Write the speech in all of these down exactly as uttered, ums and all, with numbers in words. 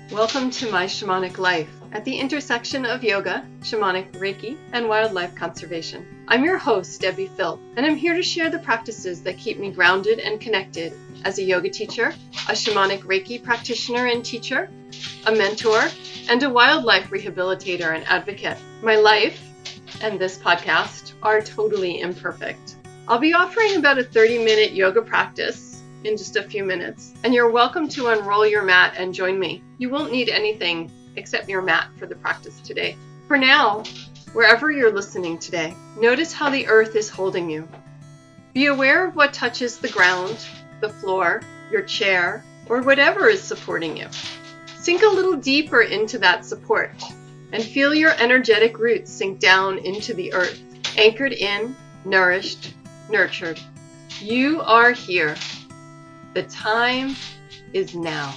Welcome to My Shamanic Life, at the intersection of yoga, shamanic Reiki, and wildlife conservation. I'm your host, Debbie Phil, and I'm here to share the practices that keep me grounded and connected as a yoga teacher, a shamanic Reiki practitioner and teacher, a mentor, and a wildlife rehabilitator and advocate. My life and this podcast are totally imperfect. I'll be offering about a thirty-minute yoga practice in just a few minutes, and you're welcome to unroll your mat and join me. You won't need anything except your mat for the practice today. For now, wherever you're listening today, notice how the earth is holding you. Be aware of what touches the ground, the floor, your chair, or whatever is supporting you. Sink a little deeper into that support and feel your energetic roots sink down into the earth, anchored in, nourished, nurtured. You are here. The time is now.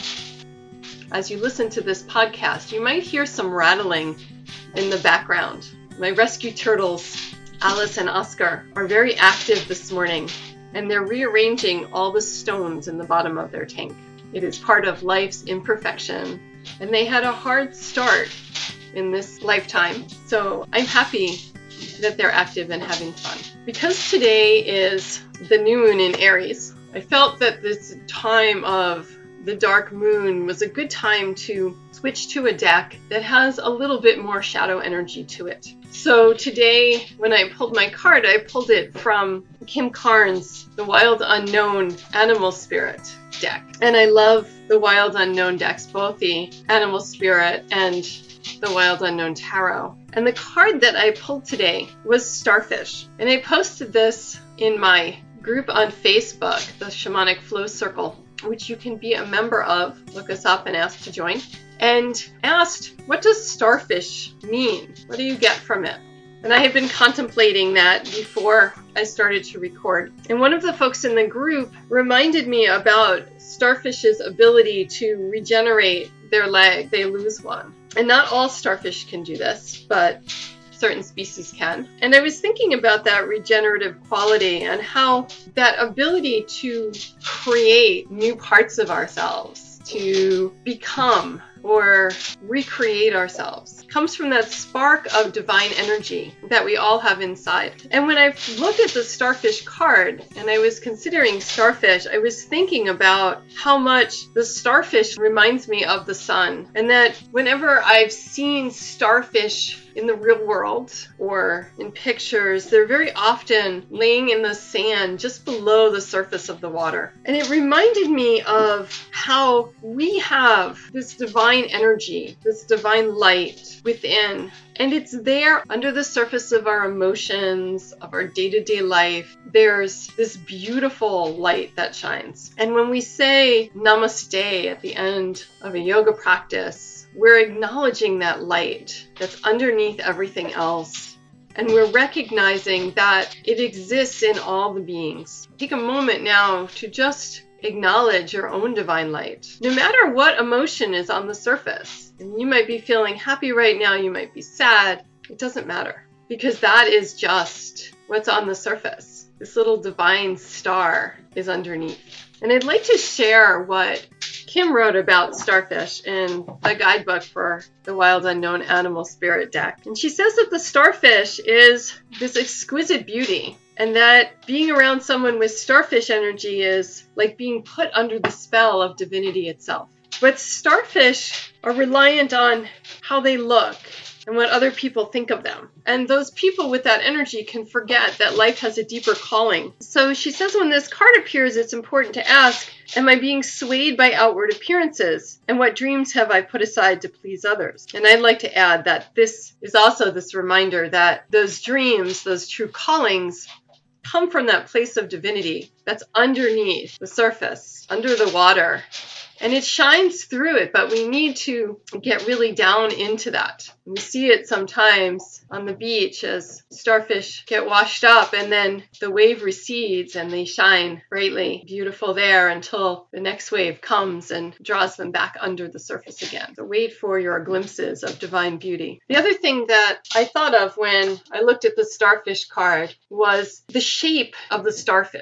As you listen to this podcast, you might hear some rattling in the background. My rescue turtles, Alice and Oscar, are very active this morning, and they're rearranging all the stones in the bottom of their tank. It is part of life's imperfection, and they had a hard start in this lifetime, so I'm happy that they're active and having fun. Because today is the new moon in Aries, I felt that this time of the dark moon was a good time to switch to a deck that has a little bit more shadow energy to it. So today, when I pulled my card, I pulled it from Kim Carnes' The Wild Unknown Animal Spirit deck. And I love the Wild Unknown decks, both the Animal Spirit and the Wild Unknown Tarot. And the card that I pulled today was Starfish. And I posted this in my group on Facebook, the Shamanic Flow Circle, which you can be a member of. Look us up and ask to join. And asked, what does starfish mean? What do you get from it? And I had been contemplating that before I started to record. And one of the folks in the group reminded me about starfish's ability to regenerate their leg. They lose one. And not all starfish can do this, but certain species can. And I was thinking about that regenerative quality and how that ability to create new parts of ourselves, to become or recreate ourselves, comes from that spark of divine energy that we all have inside. And when I looked at the starfish card and I was considering starfish, I was thinking about how much the starfish reminds me of the sun, and that whenever I've seen starfish in the real world or in pictures, they're very often laying in the sand just below the surface of the water. And it reminded me of how we have this divine energy, this divine light within, and it's there under the surface of our emotions, of our day-to-day life. There's this beautiful light that shines. And when we say namaste at the end of a yoga practice, we're acknowledging that light that's underneath everything else. And we're recognizing that it exists in all the beings. Take a moment now to just acknowledge your own divine light. No matter what emotion is on the surface, and you might be feeling happy right now, you might be sad, it doesn't matter, because that is just what's on the surface. This little divine star is underneath. And I'd like to share what Kim wrote about starfish in a guidebook for the Wild Unknown Animal Spirit deck. And she says that the starfish is this exquisite beauty, and that being around someone with starfish energy is like being put under the spell of divinity itself. But starfish are reliant on how they look and what other people think of them. And those people with that energy can forget that life has a deeper calling. So she says when this card appears, it's important to ask, am I being swayed by outward appearances? And what dreams have I put aside to please others? And I'd like to add that this is also this reminder that those dreams, those true callings, come from that place of divinity that's underneath the surface, under the water. And it shines through it, but we need to get really down into that. We see it sometimes on the beach as starfish get washed up and then the wave recedes and they shine brightly beautiful there until the next wave comes and draws them back under the surface again. So wait for your glimpses of divine beauty. The other thing that I thought of when I looked at the starfish card was the shape of the starfish.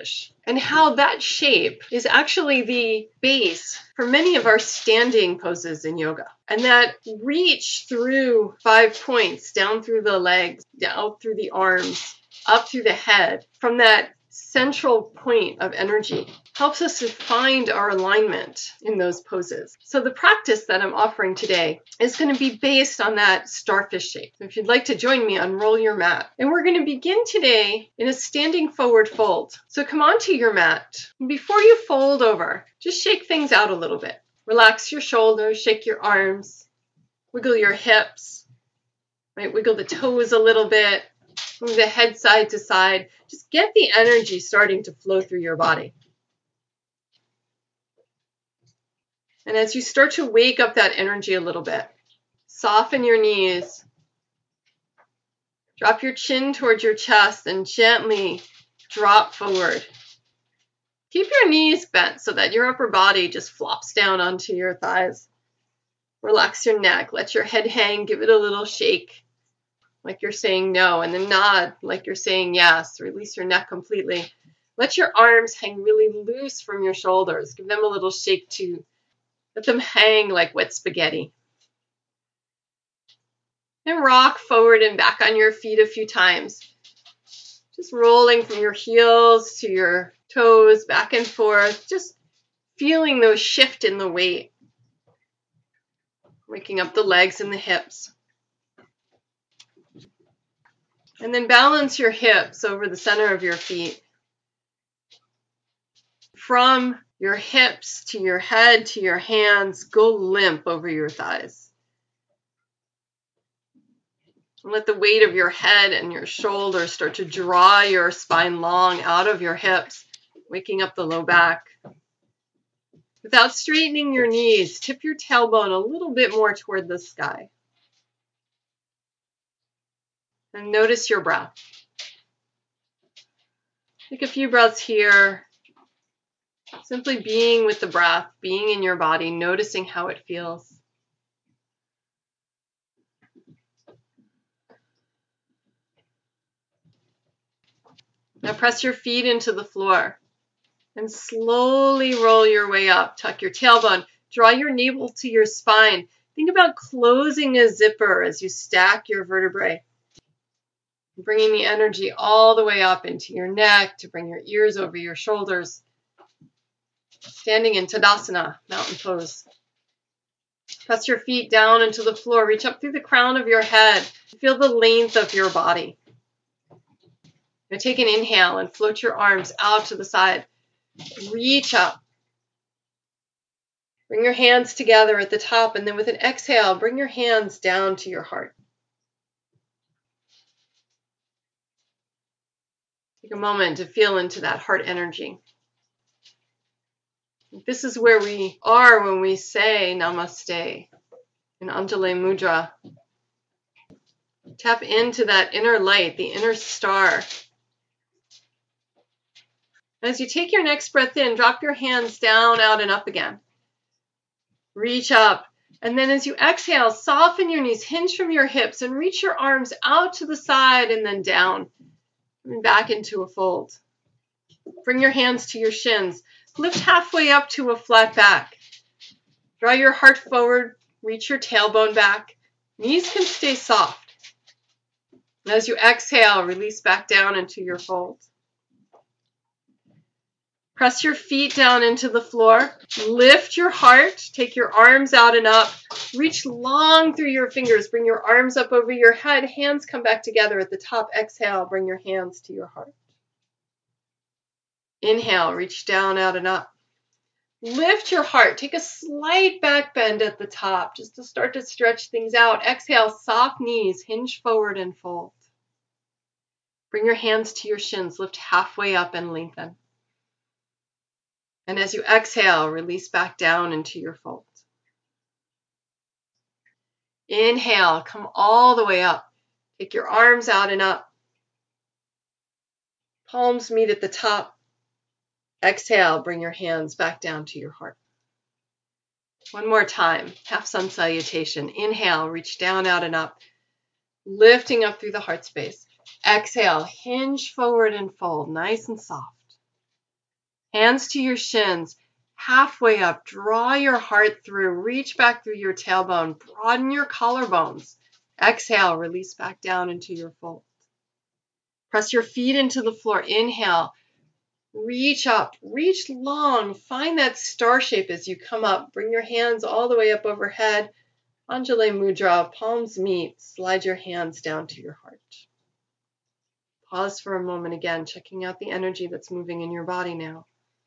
and how that shape is actually the base for many of our standing poses in yoga. And that reach through five points, down through the legs, down through the arms, up through the head, from that central point of energy, helps us to find our alignment in those poses. So the practice that I'm offering today is going to be based on that starfish shape. If you'd like to join me, unroll your mat. And we're going to begin today in a standing forward fold. So come onto your mat. Before you fold over, just shake things out a little bit. Relax your shoulders, shake your arms, wiggle your hips, right? Wiggle the toes a little bit. Move the head side to side. Just get the energy starting to flow through your body. And as you start to wake up that energy a little bit, soften your knees. Drop your chin towards your chest and gently drop forward. Keep your knees bent so that your upper body just flops down onto your thighs. Relax your neck. Let your head hang. Give it a little shake, like you're saying no, and then nod like you're saying yes. Release your neck completely. Let your arms hang really loose from your shoulders. Give them a little shake too. Let them hang like wet spaghetti. And rock forward and back on your feet a few times. Just rolling from your heels to your toes, back and forth. Just feeling those shift in the weight. Waking up the legs and the hips. And then balance your hips over the center of your feet. From your hips to your head to your hands, go limp over your thighs. And let the weight of your head and your shoulders start to draw your spine long out of your hips, waking up the low back. Without straightening your knees, tip your tailbone a little bit more toward the sky. And notice your breath. Take a few breaths here. Simply being with the breath, being in your body, noticing how it feels. Now press your feet into the floor and slowly roll your way up. Tuck your tailbone. Draw your navel to your spine. Think about closing a zipper as you stack your vertebrae. Bringing the energy all the way up into your neck to bring your ears over your shoulders. Standing in Tadasana, mountain pose. Press your feet down into the floor. Reach up through the crown of your head. Feel the length of your body. Now take an inhale and float your arms out to the side. Reach up. Bring your hands together at the top, and then with an exhale, bring your hands down to your heart. Take a moment to feel into that heart energy. This is where we are when we say Namaste in Anjali Mudra. Tap into that inner light, the inner star. As you take your next breath in, drop your hands down, out, and up again. Reach up. And then as you exhale, soften your knees, hinge from your hips, and reach your arms out to the side and then down. And back into a fold. Bring your hands to your shins. Lift halfway up to a flat back. Draw your heart forward. Reach your tailbone back. Knees can stay soft. And as you exhale, release back down into your fold. Press your feet down into the floor. Lift your heart. Take your arms out and up. Reach long through your fingers. Bring your arms up over your head. Hands come back together at the top. Exhale. Bring your hands to your heart. Inhale. Reach down, out, and up. Lift your heart. Take a slight back bend at the top just to start to stretch things out. Exhale. Soft knees. Hinge forward and fold. Bring your hands to your shins. Lift halfway up and lengthen. And as you exhale, release back down into your fold. Inhale, come all the way up. Take your arms out and up. Palms meet at the top. Exhale, bring your hands back down to your heart. One more time, half sun salutation. Inhale, reach down, out, and up. Lifting up through the heart space. Exhale, hinge forward and fold, nice and soft. Hands to your shins, halfway up. Draw your heart through. Reach back through your tailbone. Broaden your collarbones. Exhale, release back down into your fold. Press your feet into the floor. Inhale. Reach up, reach long, find that star shape as you come up. Bring your hands all the way up overhead. Anjali Mudra, palms meet. Slide your hands down to your heart. Pause for a moment again, checking out the energy that's moving in your body now.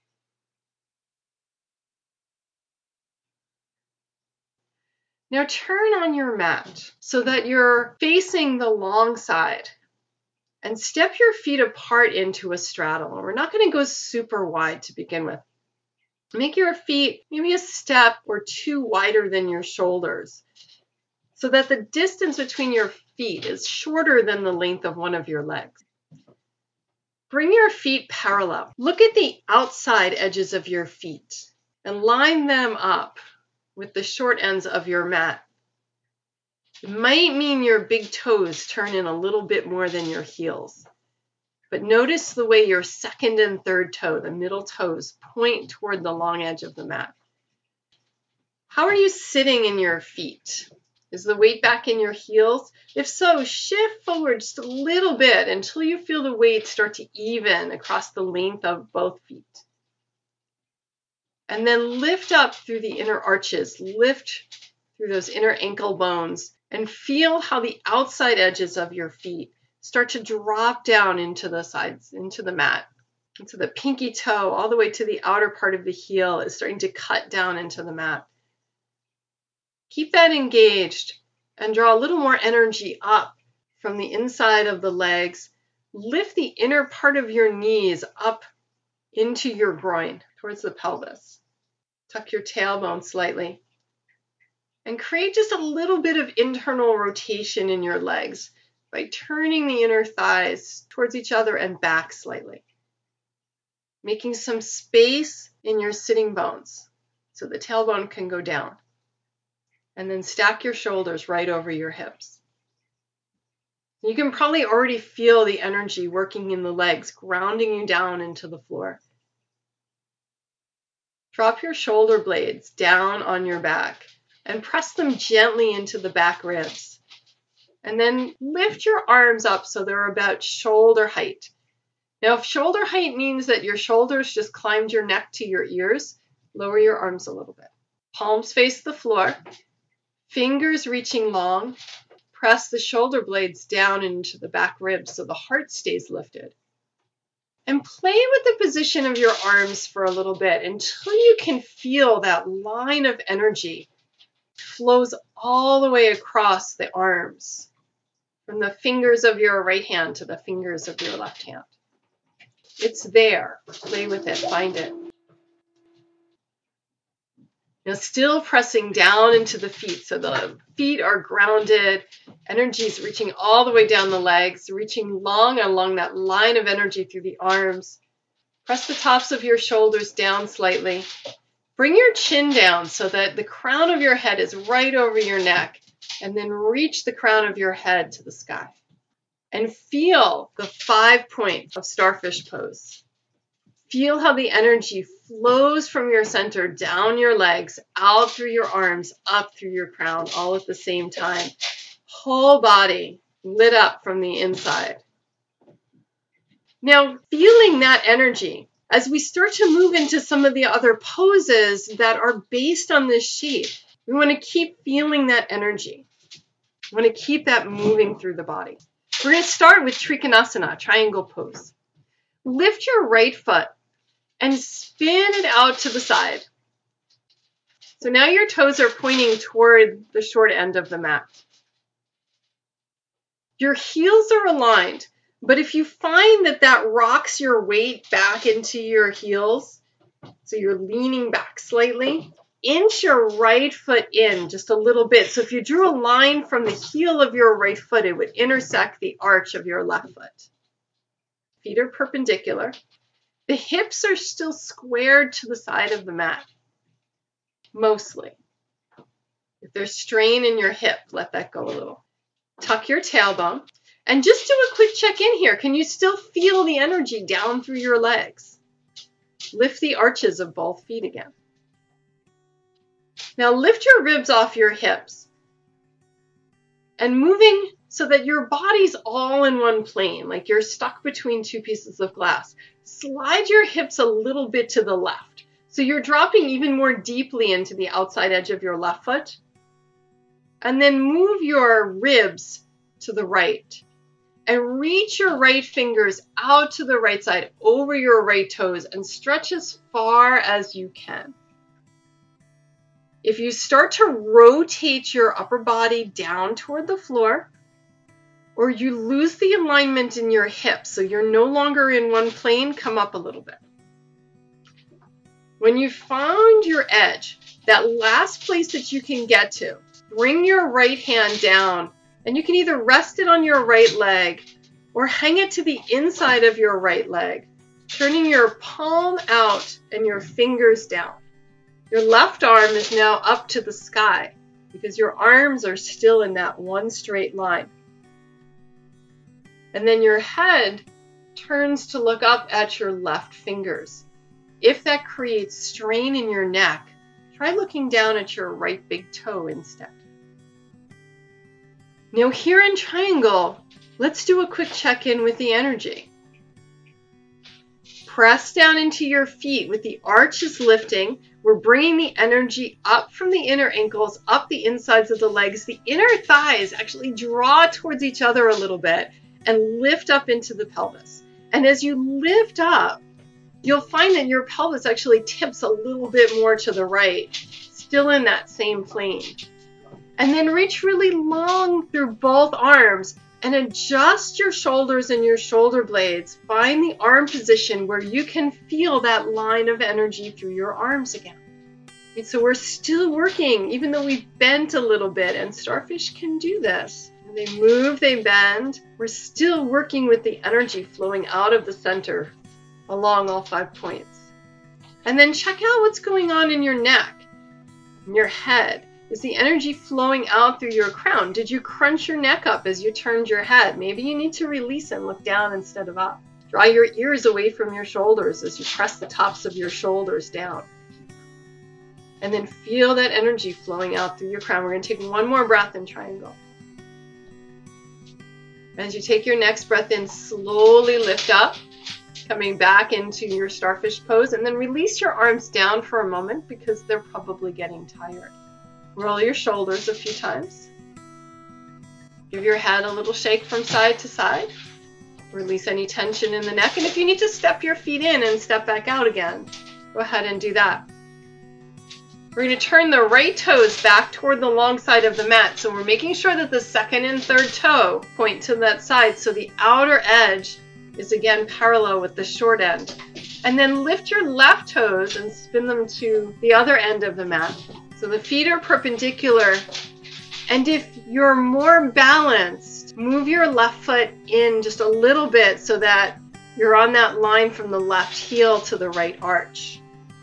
Now turn on your mat so that you're facing the long side. And step your feet apart into a straddle. We're not going to go super wide to begin with. Make your feet maybe a step or two wider than your shoulders so that the distance between your feet is shorter than the length of one of your legs. Bring your feet parallel. Look at the outside edges of your feet and line them up with the short ends of your mat. It might mean your big toes turn in a little bit more than your heels. But notice the way your second and third toe, the middle toes, point toward the long edge of the mat. How are you sitting in your feet? Is the weight back in your heels? If so, shift forward just a little bit until you feel the weight start to even across the length of both feet. And then lift up through the inner arches. Lift through those inner ankle bones and feel how the outside edges of your feet start to drop down into the sides, into the mat. And so the pinky toe all the way to the outer part of the heel is starting to cut down into the mat. Keep that engaged and draw a little more energy up from the inside of the legs. Lift the inner part of your knees up into your groin, towards the pelvis. Tuck your tailbone slightly. And create just a little bit of internal rotation in your legs by turning the inner thighs towards each other and back slightly. Making some space in your sitting bones so the tailbone can go down. And then stack your shoulders right over your hips. You can probably already feel the energy working in the legs, grounding you down into the floor. Drop your shoulder blades down on your back and press them gently into the back ribs. And then lift your arms up so they're about shoulder height. Now, if shoulder height means that your shoulders just climbed your neck to your ears, lower your arms a little bit. Palms face the floor, fingers reaching long. Press the shoulder blades down into the back ribs so the heart stays lifted. And play with the position of your arms for a little bit until you can feel that line of energy flows all the way across the arms, from the fingers of your right hand to the fingers of your left hand. It's there. Play with it. Find it. Now, still pressing down into the feet. So the feet are grounded. Energy is reaching all the way down the legs, reaching long along that line of energy through the arms. Press the tops of your shoulders down slightly. Bring your chin down so that the crown of your head is right over your neck. And then reach the crown of your head to the sky. And feel the five point of starfish pose. Feel how the energy flows from your center down your legs, out through your arms, up through your crown, all at the same time. Whole body lit up from the inside. Now, feeling that energy, as we start to move into some of the other poses that are based on this shape, we want to keep feeling that energy. We want to keep that moving through the body. We're going to start with Trikonasana, triangle pose. Lift your right foot and spin it out to the side. So now your toes are pointing toward the short end of the mat. Your heels are aligned, but if you find that that rocks your weight back into your heels, so you're leaning back slightly, inch your right foot in just a little bit. So if you drew a line from the heel of your right foot, it would intersect the arch of your left foot. Feet are perpendicular. The hips are still squared to the side of the mat, mostly. If there's strain in your hip, let that go a little. Tuck your tailbone and just do a quick check in here. Can you still feel the energy down through your legs? Lift the arches of both feet again. Now lift your ribs off your hips and moving so that your body's all in one plane, like you're stuck between two pieces of glass. Slide your hips a little bit to the left. So you're dropping even more deeply into the outside edge of your left foot. And then move your ribs to the right. And reach your right fingers out to the right side over your right toes and stretch as far as you can. If you start to rotate your upper body down toward the floor, or you lose the alignment in your hips, so you're no longer in one plane, come up a little bit. When you found your edge, that last place that you can get to, bring your right hand down, and you can either rest it on your right leg or hang it to the inside of your right leg, turning your palm out and your fingers down. Your left arm is now up to the sky because your arms are still in that one straight line. And then your head turns to look up at your left fingers. If that creates strain in your neck, try looking down at your right big toe instead. Now here in triangle, let's do a quick check-in with the energy. Press down into your feet with the arches lifting. We're bringing the energy up from the inner ankles, up the insides of the legs. The inner thighs actually draw towards each other a little bit and lift up into the pelvis. And as you lift up, you'll find that your pelvis actually tips a little bit more to the right, still in that same plane. And then reach really long through both arms and adjust your shoulders and your shoulder blades. Find the arm position where you can feel that line of energy through your arms again. And so we're still working, even though we've bent a little bit, and starfish can do this. When they move, they bend. We're still working with the energy flowing out of the center along all five points. And then check out what's going on in your neck, in your head. Is the energy flowing out through your crown? Did you crunch your neck up as you turned your head? Maybe you need to release and look down instead of up. Draw your ears away from your shoulders as you press the tops of your shoulders down. And then feel that energy flowing out through your crown. We're going to take one more breath in triangle. As you take your next breath in, slowly lift up, coming back into your starfish pose, and then release your arms down for a moment because they're probably getting tired. Roll your shoulders a few times. Give your head a little shake from side to side. Release any tension in the neck. And if you need to step your feet in and step back out again, go ahead and do that. We're going to turn the right toes back toward the long side of the mat. So we're making sure that the second and third toe point to that side. So the outer edge is again parallel with the short end. And then lift your left toes and spin them to the other end of the mat. So the feet are perpendicular, and if you're more balanced, move your left foot in just a little bit so that you're on that line from the left heel to the right arch.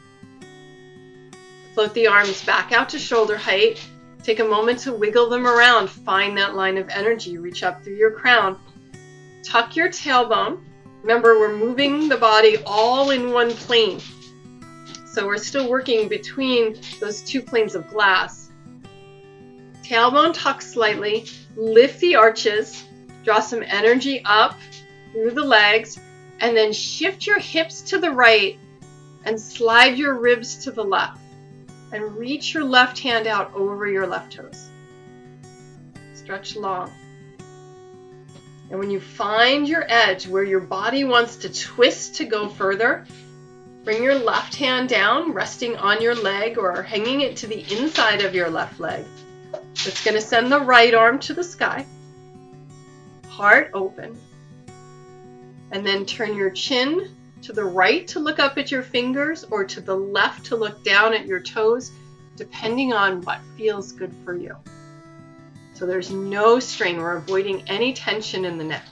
Float the arms back out to shoulder height. Take a moment to wiggle them around. Find that line of energy. Reach up through your crown. Tuck your tailbone. Remember, we're moving the body all in one plane. So we're still working between those two planes of glass. Tailbone tuck slightly, lift the arches, draw some energy up through the legs, and then shift your hips to the right and slide your ribs to the left. And reach your left hand out over your left toes. Stretch long. And when you find your edge where your body wants to twist to go further, bring your left hand down, resting on your leg or hanging it to the inside of your left leg. It's going to send the right arm to the sky. Heart open. And then turn your chin to the right to look up at your fingers or to the left to look down at your toes, depending on what feels good for you. So there's no strain. We're avoiding any tension in the neck.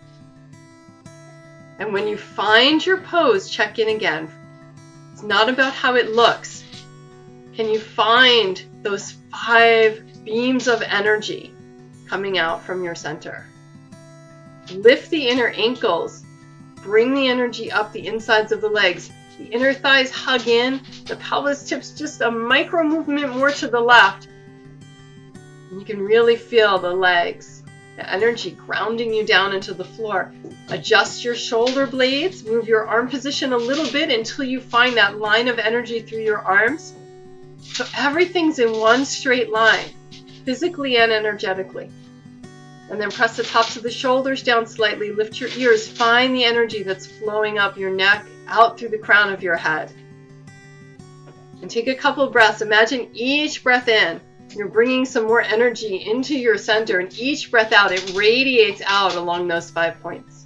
And when you find your pose, check in again. It's not about how it looks. Can you find those five beams of energy coming out from your center? Lift the inner ankles. Bring the energy up the insides of the legs. The inner thighs hug in, the pelvis tips just a micro movement more to the left. And you can really feel the legs, the energy grounding you down into the floor. Adjust your shoulder blades, move your arm position a little bit until you find that line of energy through your arms. So everything's in one straight line, physically and energetically. And then press the tops of the shoulders down slightly, lift your ears, find the energy that's flowing up your neck, out through the crown of your head. And take a couple of breaths. Imagine each breath in, you're bringing some more energy into your center, and each breath out, it radiates out along those five points.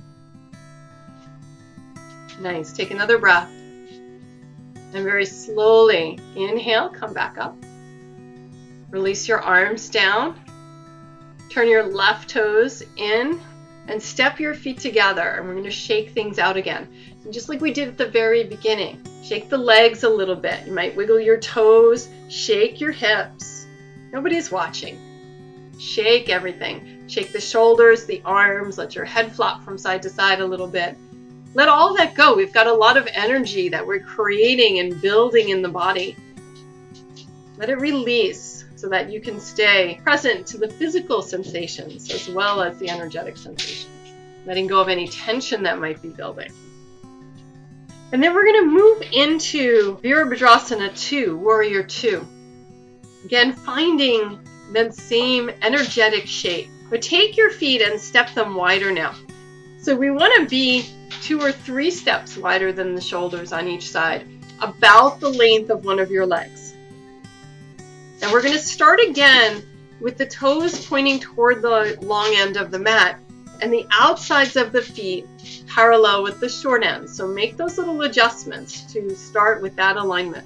Nice. Take another breath. And very slowly inhale, come back up. Release your arms down. Turn your left toes in and step your feet together. And we're going to shake things out again. And just like we did at the very beginning, shake the legs a little bit. You might wiggle your toes, shake your hips. Nobody's watching. Shake everything. Shake the shoulders, the arms, let your head flop from side to side a little bit. Let all that go. We've got a lot of energy that we're creating and building in the body. Let it release so that you can stay present to the physical sensations as well as the energetic sensations. Letting go of any tension that might be building. And then we're going to move into Virabhadrasana two, Warrior two. Again, finding that same energetic shape. But take your feet and step them wider now. So we want to be two or three steps wider than the shoulders on each side, about the length of one of your legs. And we're going to start again with the toes pointing toward the long end of the mat and the outsides of the feet parallel with the short ends. So make those little adjustments to start with that alignment.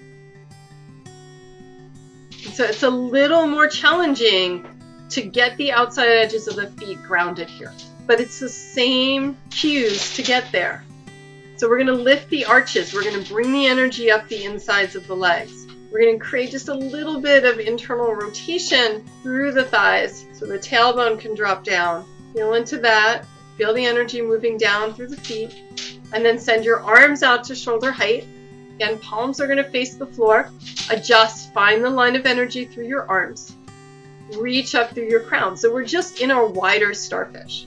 So it's a little more challenging to get the outside edges of the feet grounded here, but it's the same cues to get there. So we're going to lift the arches. We're going to bring the energy up the insides of the legs. We're going to create just a little bit of internal rotation through the thighs so the tailbone can drop down. Feel into that. Feel the energy moving down through the feet. And then send your arms out to shoulder height. Again, palms are going to face the floor. Adjust. Find the line of energy through your arms. Reach up through your crown. So we're just in our wider starfish.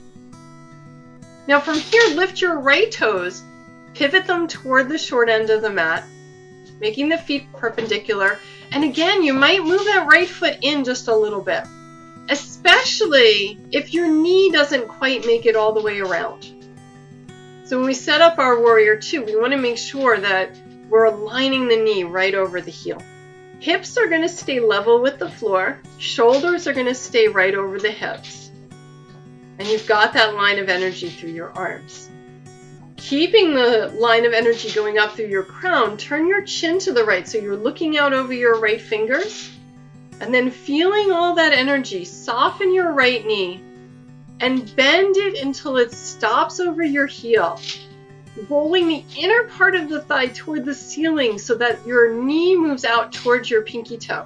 Now from here, lift your right toes. Pivot them toward the short end of the mat, making the feet perpendicular. And again, you might move that right foot in just a little bit, especially if your knee doesn't quite make it all the way around. So when we set up our Warrior two, we want to make sure that we're aligning the knee right over the heel. Hips are going to stay level with the floor. Shoulders are going to stay right over the hips. And you've got that line of energy through your arms. Keeping the line of energy going up through your crown, turn your chin to the right so you're looking out over your right fingers. And then feeling all that energy, soften your right knee and bend it until it stops over your heel. Rolling the inner part of the thigh toward the ceiling so that your knee moves out towards your pinky toe.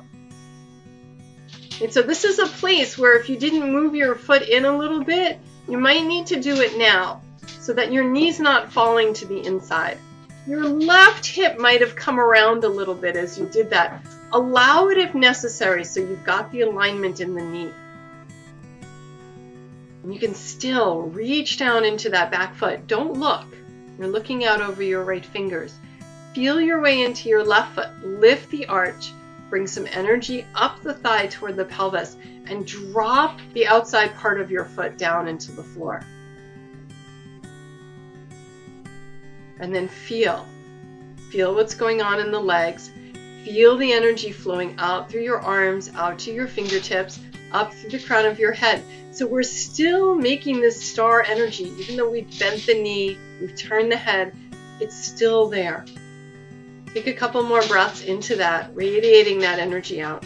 And so this is a place where if you didn't move your foot in a little bit, you might need to do it now so that your knee's not falling to the inside. Your left hip might have come around a little bit as you did that. Allow it if necessary so you've got the alignment in the knee. And you can still reach down into that back foot. Don't look. You're looking out over your right fingers. Feel your way into your left foot. Lift the arch. Bring some energy up the thigh toward the pelvis and drop the outside part of your foot down into the floor. And then feel. Feel what's going on in the legs. Feel the energy flowing out through your arms, out to your fingertips, up through the crown of your head. So we're still making this star energy. Even though we've bent the knee, we've turned the head, it's still there. Take a couple more breaths into that, radiating that energy out.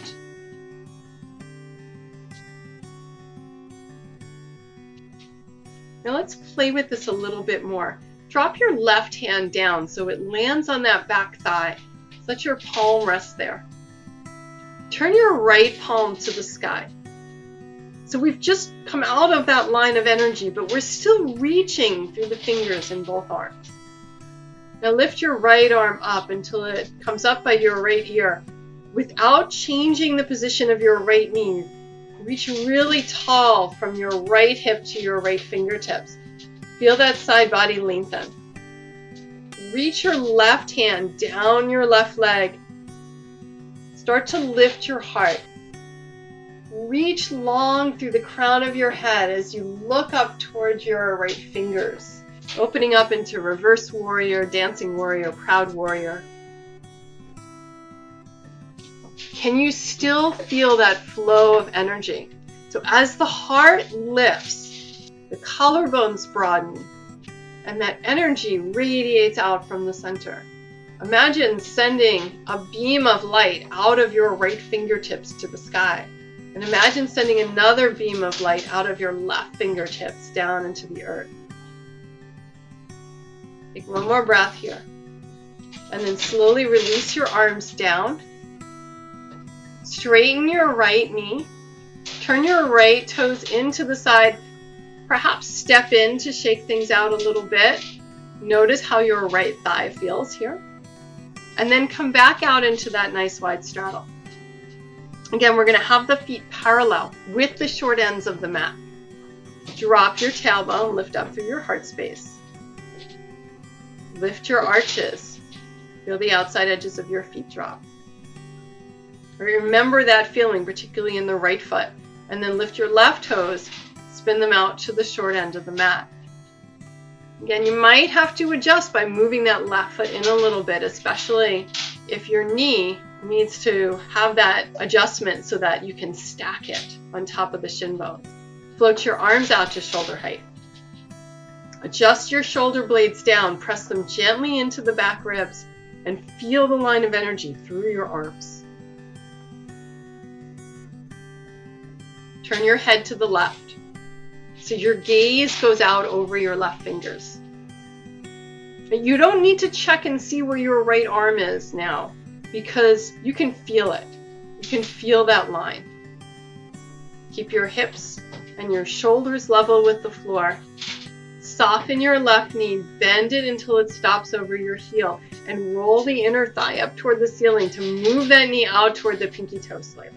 Now let's play with this a little bit more. Drop your left hand down so it lands on that back thigh. Let your palm rest there. Turn your right palm to the sky. So we've just come out of that line of energy, but we're still reaching through the fingers in both arms. Now lift your right arm up until it comes up by your right ear. Without changing the position of your right knee, reach really tall from your right hip to your right fingertips. Feel that side body lengthen. Reach your left hand down your left leg. Start to lift your heart. Reach long through the crown of your head as you look up towards your right fingers, opening up into reverse warrior, dancing warrior, proud warrior. Can you still feel that flow of energy? So as the heart lifts, the collarbones broaden, and that energy radiates out from the center. Imagine sending a beam of light out of your right fingertips to the sky. And imagine sending another beam of light out of your left fingertips down into the earth. Take one more breath here. And then slowly release your arms down. Straighten your right knee. Turn your right toes into the side. Perhaps step in to shake things out a little bit. Notice how your right thigh feels here. And then come back out into that nice wide straddle. Again, we're going to have the feet parallel with the short ends of the mat. Drop your tailbone, lift up through your heart space. Lift your arches. Feel the outside edges of your feet drop. Remember that feeling, particularly in the right foot. And then lift your left toes, spin them out to the short end of the mat. Again, you might have to adjust by moving that left foot in a little bit, especially if your knee needs to have that adjustment so that you can stack it on top of the shin bones. Float your arms out to shoulder height. Adjust your shoulder blades down, press them gently into the back ribs, and feel the line of energy through your arms. Turn your head to the left, so your gaze goes out over your left fingers. But you don't need to check and see where your right arm is now, because you can feel it. You can feel that line. Keep your hips and your shoulders level with the floor. Soften your left knee, bend it until it stops over your heel, and roll the inner thigh up toward the ceiling to move that knee out toward the pinky toe slightly.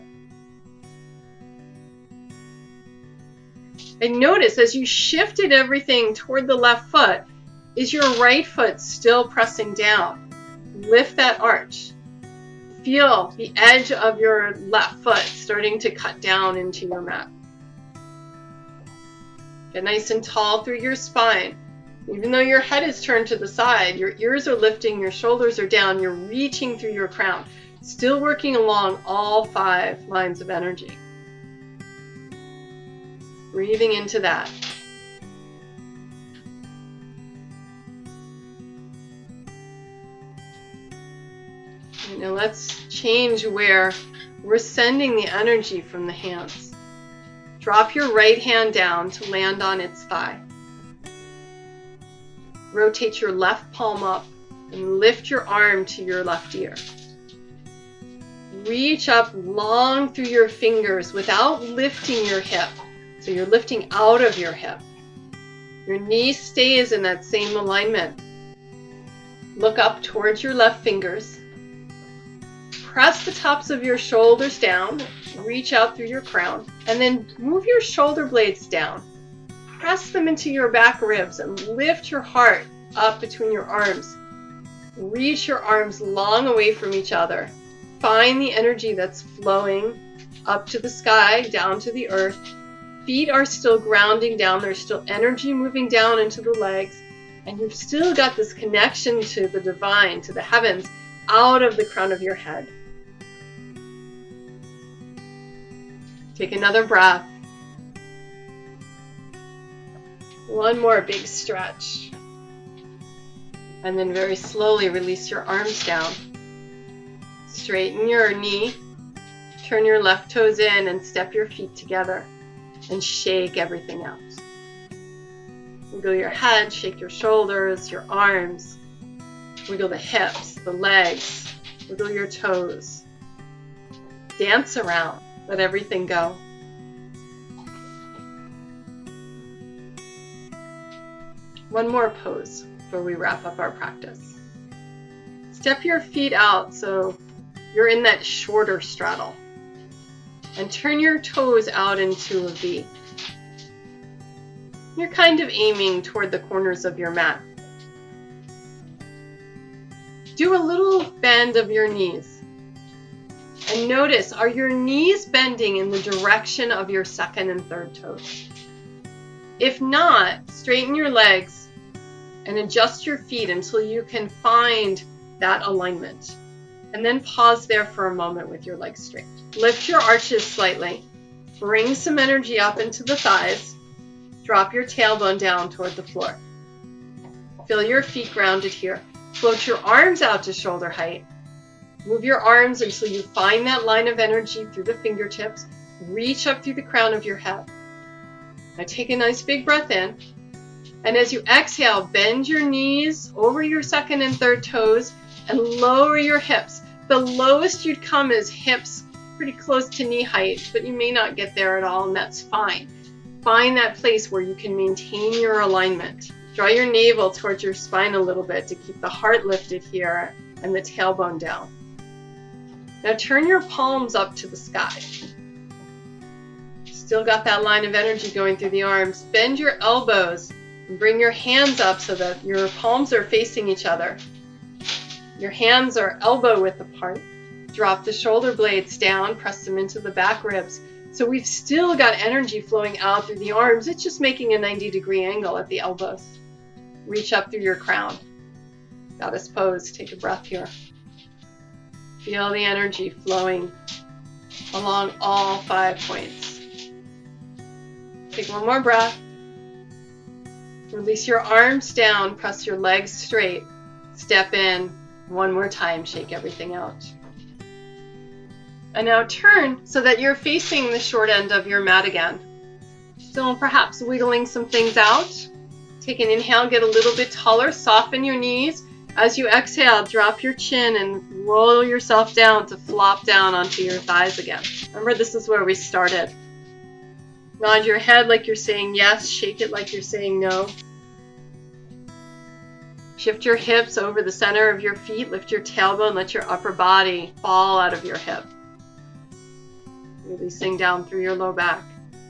And notice as you shifted everything toward the left foot, is your right foot still pressing down? Lift that arch. Feel the edge of your left foot starting to cut down into your mat. Get nice and tall through your spine. Even though your head is turned to the side, your ears are lifting, your shoulders are down, you're reaching through your crown. Still working along all five lines of energy. Breathing into that. Now let's change where we're sending the energy from the hands. Drop your right hand down to land on its thigh. Rotate your left palm up and lift your arm to your left ear. Reach up long through your fingers without lifting your hip. So you're lifting out of your hip. Your knee stays in that same alignment. Look up towards your left fingers. Press the tops of your shoulders down. Reach out through your crown. And then move your shoulder blades down. Press them into your back ribs and lift your heart up between your arms. Reach your arms long away from each other. Find the energy that's flowing up to the sky, down to the earth. Feet are still grounding down. There's still energy moving down into the legs. And you've still got this connection to the divine, to the heavens, out of the crown of your head. Take another breath. One more big stretch. And then very slowly release your arms down. Straighten your knee. Turn your left toes in and step your feet together. And shake everything out. Wiggle your head, shake your shoulders, your arms. Wiggle the hips, the legs. Wiggle your toes. Dance around. Let everything go. One more pose before we wrap up our practice. Step your feet out so you're in that shorter straddle. And turn your toes out into a V. You're kind of aiming toward the corners of your mat. Do a little bend of your knees. And notice, are your knees bending in the direction of your second and third toes? If not, straighten your legs and adjust your feet until you can find that alignment. And then pause there for a moment with your legs straight. Lift your arches slightly. Bring some energy up into the thighs. Drop your tailbone down toward the floor. Feel your feet grounded here. Float your arms out to shoulder height. Move your arms until you find that line of energy through the fingertips. Reach up through the crown of your head. Now take a nice big breath in. And as you exhale, bend your knees over your second and third toes and lower your hips. The lowest you'd come is hips pretty close to knee height, but you may not get there at all, and that's fine. Find that place where you can maintain your alignment. Draw your navel towards your spine a little bit to keep the heart lifted here and the tailbone down. Now turn your palms up to the sky. Still got that line of energy going through the arms. Bend your elbows and bring your hands up so that your palms are facing each other. Your hands are elbow width apart. Drop the shoulder blades down, press them into the back ribs. So we've still got energy flowing out through the arms. It's just making a ninety degree angle at the elbows. Reach up through your crown. Goddess pose. Take a breath here. Feel the energy flowing along all five points. Take one more breath. Release your arms down. Press your legs straight. Step in. One more time. Shake everything out. And now turn so that you're facing the short end of your mat again. Still perhaps wiggling some things out. Take an inhale, get a little bit taller, soften your knees. As you exhale, drop your chin and roll yourself down to flop down onto your thighs again. Remember, this is where we started. Nod your head like you're saying yes, shake it like you're saying no. Shift your hips over the center of your feet, lift your tailbone, let your upper body fall out of your hip. Releasing down through your low back.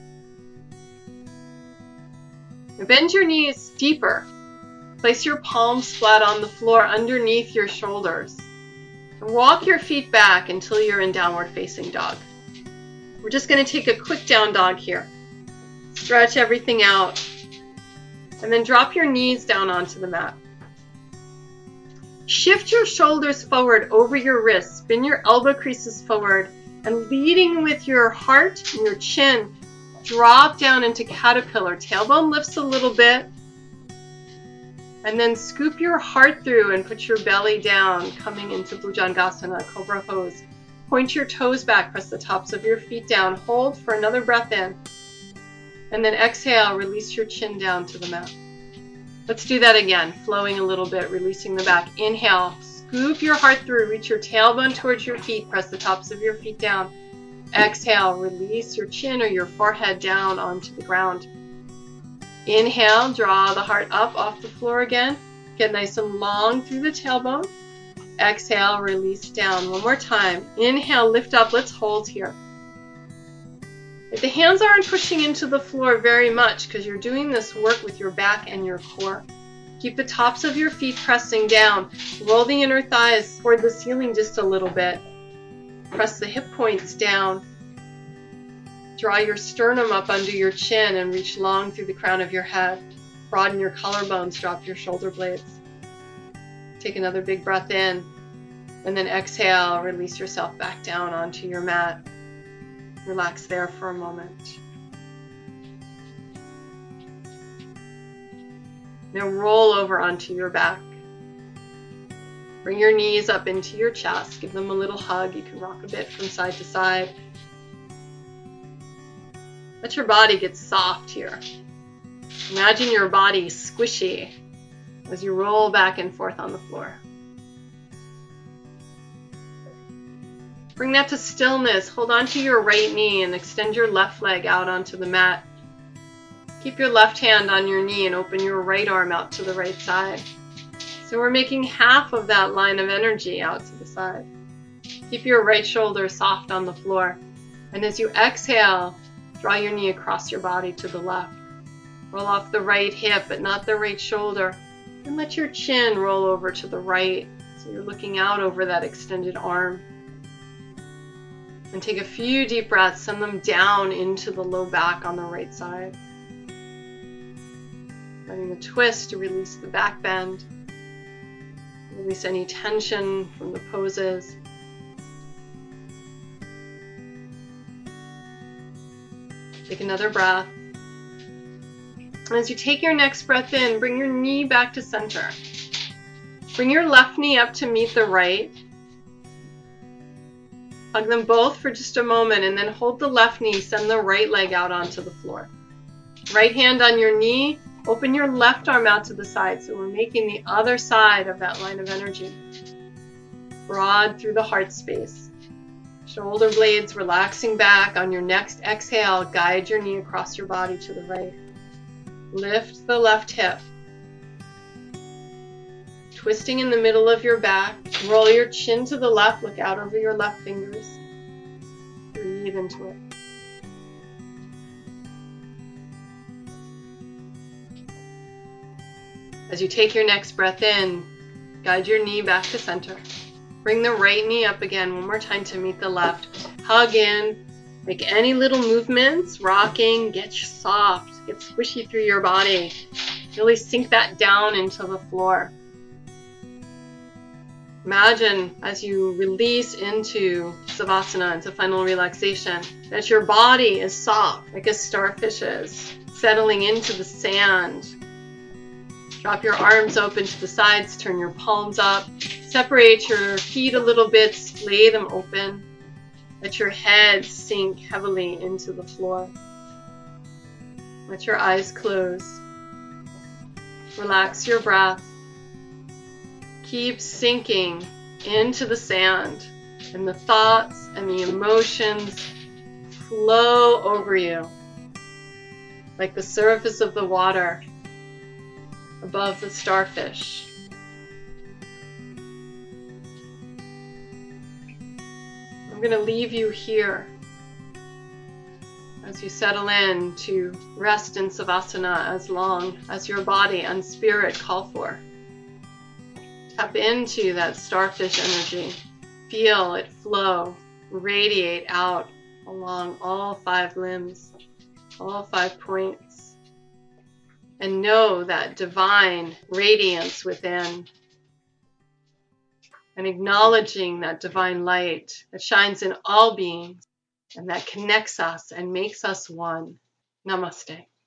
Now bend your knees deeper. Place your palms flat on the floor underneath your shoulders. And walk your feet back until you're in downward facing dog. We're just going to take a quick down dog here. Stretch everything out. And then drop your knees down onto the mat. Shift your shoulders forward over your wrists. Spin your elbow creases forward. And leading with your heart and your chin, drop down into caterpillar. Tailbone lifts a little bit. And then scoop your heart through and put your belly down, coming into Bhujangasana, Cobra Pose. Point your toes back, press the tops of your feet down. Hold for another breath in. And then exhale, release your chin down to the mat. Let's do that again, flowing a little bit, releasing the back. Inhale, scoop your heart through, reach your tailbone towards your feet, press the tops of your feet down. Exhale, release your chin or your forehead down onto the ground. Inhale, draw the heart up off the floor again. Get nice and long through the tailbone. Exhale, release down. One more time. Inhale, lift up. Let's hold here. If the hands aren't pushing into the floor very much because you're doing this work with your back and your core, keep the tops of your feet pressing down. Roll the inner thighs toward the ceiling just a little bit. Press the hip points down. Draw your sternum up under your chin and reach long through the crown of your head. Broaden your collarbones, drop your shoulder blades. Take another big breath in, and then exhale, release yourself back down onto your mat. Relax there for a moment. Now roll over onto your back. Bring your knees up into your chest. Give them a little hug. You can rock a bit from side to side. Let your body get soft here. Imagine your body squishy as you roll back and forth on the floor. Bring that to stillness. Hold on to your right knee and extend your left leg out onto the mat. Keep your left hand on your knee and open your right arm out to the right side. So we're making half of that line of energy out to the side. Keep your right shoulder soft on the floor. And as you exhale, draw your knee across your body to the left. Roll off the right hip, but not the right shoulder. And let your chin roll over to the right. So you're looking out over that extended arm. And take a few deep breaths, send them down into the low back on the right side. Letting the twist to release the back bend. Release any tension from the poses. Take another breath. And as you take your next breath in, bring your knee back to center. Bring your left knee up to meet the right. Hug them both for just a moment and then hold the left knee, send the right leg out onto the floor. Right hand on your knee, open your left arm out to the side. So we're making the other side of that line of energy. Broad through the heart space. Shoulder blades relaxing back. On your next exhale, guide your knee across your body to the right. Lift the left hip. Twisting in the middle of your back. Roll your chin to the left. Look out over your left fingers. Breathe into it. As you take your next breath in, guide your knee back to center. Bring the right knee up again one more time to meet the left. Hug in. Make any little movements, rocking, get soft, get squishy through your body. Really sink that down into the floor. Imagine as you release into Savasana, into final relaxation, that your body is soft, like a starfish is, settling into the sand. Drop your arms open to the sides, turn your palms up, separate your feet a little bit, splay them open. Let your head sink heavily into the floor. Let your eyes close. Relax your breath. Keep sinking into the sand, and the thoughts and the emotions flow over you like the surface of the water above the starfish. I'm going to leave you here as you settle in to rest in Savasana as long as your body and spirit call for. Tap into that starfish energy. Feel it flow, radiate out along all five limbs, all five points. And know that divine radiance within. And acknowledging that divine light that shines in all beings and that connects us and makes us one. Namaste.